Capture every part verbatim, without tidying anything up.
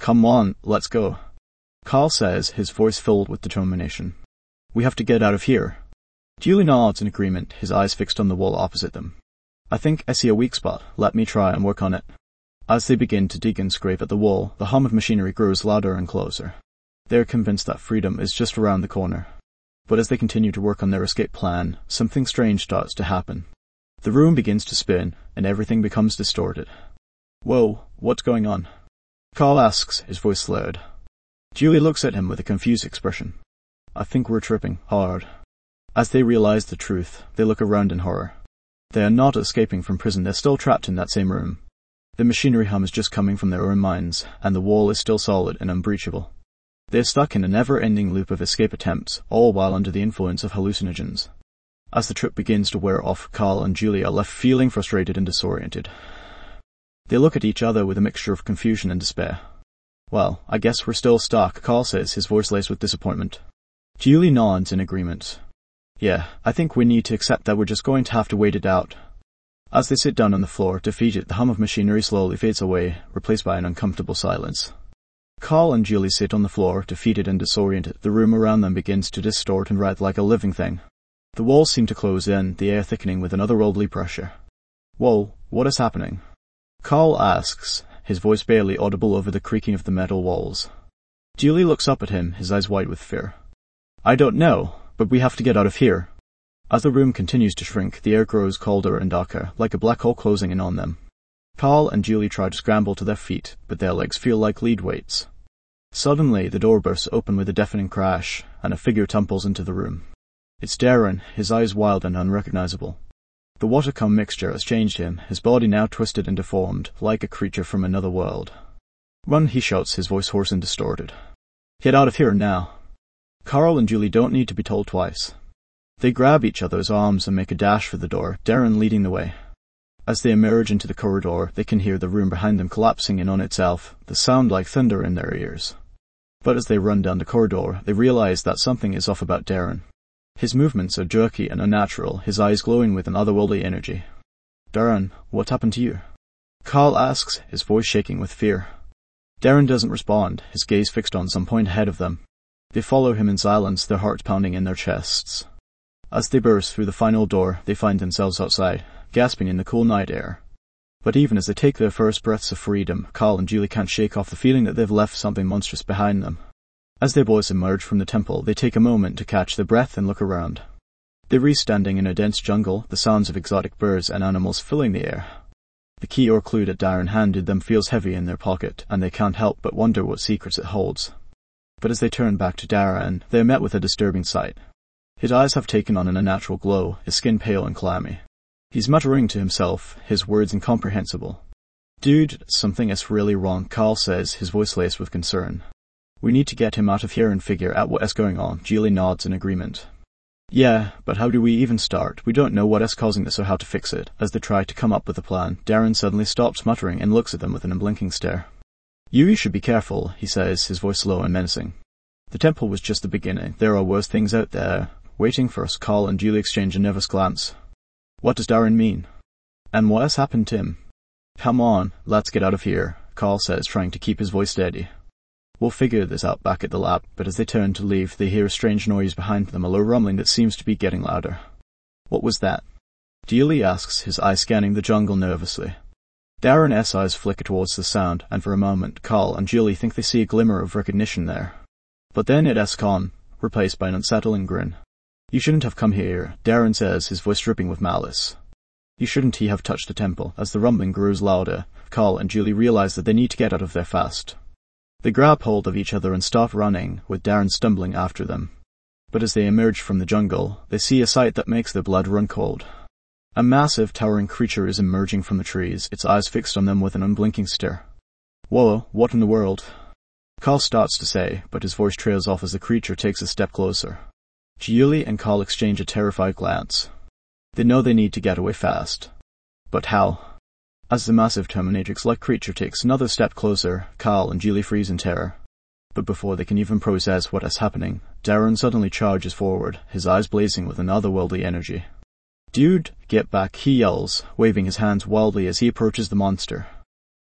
Come on, let's go. Carl says, his voice filled with determination. We have to get out of here. Julie nods in agreement, his eyes fixed on the wall opposite them. I think I see a weak spot. Let me try and work on it. As they begin to dig and scrape at the wall, the hum of machinery grows louder and closer. They are convinced that freedom is just around the corner. But as they continue to work on their escape plan, something strange starts to happen. The room begins to spin, and everything becomes distorted. Whoa, what's going on? Carl asks, his voice slurred. Julie looks at him with a confused expression. I think we're tripping hard. As they realize the truth, they look around in horror. They are not escaping from prison, they're still trapped in that same room. The machinery hum is just coming from their own minds, and the wall is still solid and unbreachable. They are stuck in a never-ending loop of escape attempts, all while under the influence of hallucinogens. As the trip begins to wear off, Carl and Julie are left feeling frustrated and disoriented. They look at each other with a mixture of confusion and despair. Well, I guess we're still stuck, Carl says, his voice laced with disappointment. Julie nods in agreement. Yeah, I think we need to accept that we're just going to have to wait it out. As they sit down on the floor, defeated, the hum of machinery slowly fades away, replaced by an uncomfortable silence. Carl and Julie sit on the floor, defeated and disoriented. The room around them begins to distort and writhe like a living thing. The walls seem to close in, the air thickening with an otherworldly pressure. Whoa, what is happening? Carl asks, his voice barely audible over the creaking of the metal walls. Julie looks up at him, his eyes wide with fear. I don't know, but we have to get out of here. As the room continues to shrink, the air grows colder and darker, like a black hole closing in on them. Carl and Julie try to scramble to their feet, but their legs feel like lead weights. Suddenly, the door bursts open with a deafening crash, and a figure tumbles into the room. It's Darren, his eyes wild and unrecognizable. The water-cum mixture has changed him, his body now twisted and deformed, like a creature from another world. Run, he shouts, his voice hoarse and distorted. Get out of here now. Carl and Julie don't need to be told twice. They grab each other's arms and make a dash for the door, Darren leading the way. As they emerge into the corridor, they can hear the room behind them collapsing in on itself, the sound like thunder in their ears. But as they run down the corridor, they realize that something is off about Darren. His movements are jerky and unnatural, his eyes glowing with an otherworldly energy. Darren, what happened to you? Carl asks, his voice shaking with fear. Darren doesn't respond, his gaze fixed on some point ahead of them. They follow him in silence, their hearts pounding in their chests. As they burst through the final door, they find themselves outside, gasping in the cool night air. But even as they take their first breaths of freedom, Carl and Julie can't shake off the feeling that they've left something monstrous behind them. As their boys emerge from the temple, they take a moment to catch their breath and look around. They're re-standing in a dense jungle, the sounds of exotic birds and animals filling the air. The key or clue that Darren handed them feels heavy in their pocket, and they can't help but wonder what secrets it holds. But as they turn back to Darren, they are met with a disturbing sight. His eyes have taken on an unnatural glow, his skin pale and clammy. He's muttering to himself, his words incomprehensible. Dude, something is really wrong, Carl says, his voice laced with concern. We need to get him out of here and figure out what is going on. Julie nods in agreement. Yeah, but how do we even start? We don't know what is causing this or how to fix it. As they try to come up with a plan, Darren suddenly stops muttering and looks at them with an unblinking stare. You should be careful, he says, his voice slow and menacing. The temple was just the beginning. There are worse things out there, waiting for us. Carl and Julie exchange a nervous glance. What does Darren mean? And what has happened to him? Come on, let's get out of here, Carl says, trying to keep his voice steady. We'll figure this out back at the lab, but as they turn to leave, they hear a strange noise behind them, a low rumbling that seems to be getting louder. What was that? Julie asks, his eyes scanning the jungle nervously. Darren's eyes flicker towards the sound, and for a moment, Carl and Julie think they see a glimmer of recognition there. But then it is gone, replaced by an unsettling grin. You shouldn't have come here, Darren says, his voice dripping with malice. You shouldn't he have touched the temple. As the rumbling grows louder, Carl and Julie realize that they need to get out of there fast. They grab hold of each other and start running, with Darren stumbling after them. But as they emerge from the jungle, they see a sight that makes their blood run cold. A massive, towering creature is emerging from the trees, its eyes fixed on them with an unblinking stare. Whoa, what in the world? Carl starts to say, but his voice trails off as the creature takes a step closer. Julie and Carl exchange a terrified glance. They know they need to get away fast. But how? As the massive Terminatrix-like creature takes another step closer, Carl and Julie freeze in terror. But before they can even process what is happening, Darren suddenly charges forward, his eyes blazing with an otherworldly energy. Dude, get back, he yells, waving his hands wildly as he approaches the monster.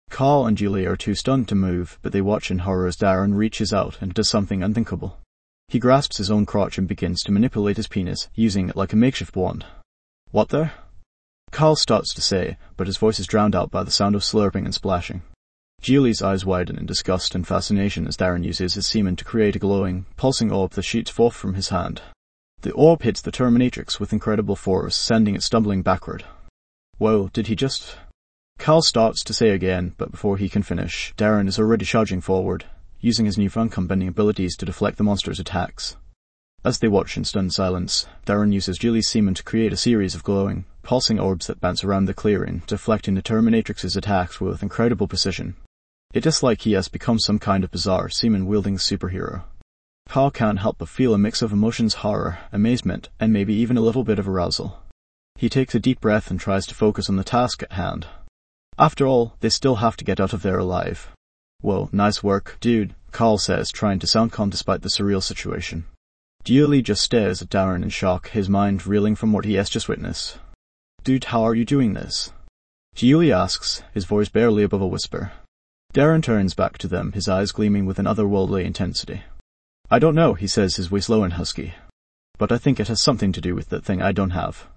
Carl and Julie are too stunned to move, but they watch in horror as Darren reaches out and does something unthinkable. He grasps his own crotch and begins to manipulate his penis, using it like a makeshift wand. What there? Carl starts to say, but his voice is drowned out by the sound of slurping and splashing. Julie's eyes widen in disgust and fascination as Darren uses his semen to create a glowing, pulsing orb that shoots forth from his hand. The orb hits the Terminatrix with incredible force, sending it stumbling backward. Whoa, did he just... Carl starts to say again, but before he can finish, Darren is already charging forward, using his newfound combending abilities to deflect the monster's attacks. As they watch in stunned silence, Darren uses Julie's semen to create a series of glowing, pulsing orbs that bounce around the clearing, deflecting the Terminatrix's attacks with incredible precision. It is like he has become some kind of bizarre, semen-wielding superhero. Carl can't help but feel a mix of emotions: horror, amazement, and maybe even a little bit of arousal. He takes a deep breath and tries to focus on the task at hand. After all, they still have to get out of there alive. Well, nice work, dude, Carl says, trying to sound calm despite the surreal situation. Julie just stares at Darren in shock, his mind reeling from what he has just witnessed. Dude, how are you doing this? Julie asks, his voice barely above a whisper. Darren turns back to them, his eyes gleaming with an otherworldly intensity. I don't know, he says, his voice low and husky. But I think it has something to do with that thing I don't have.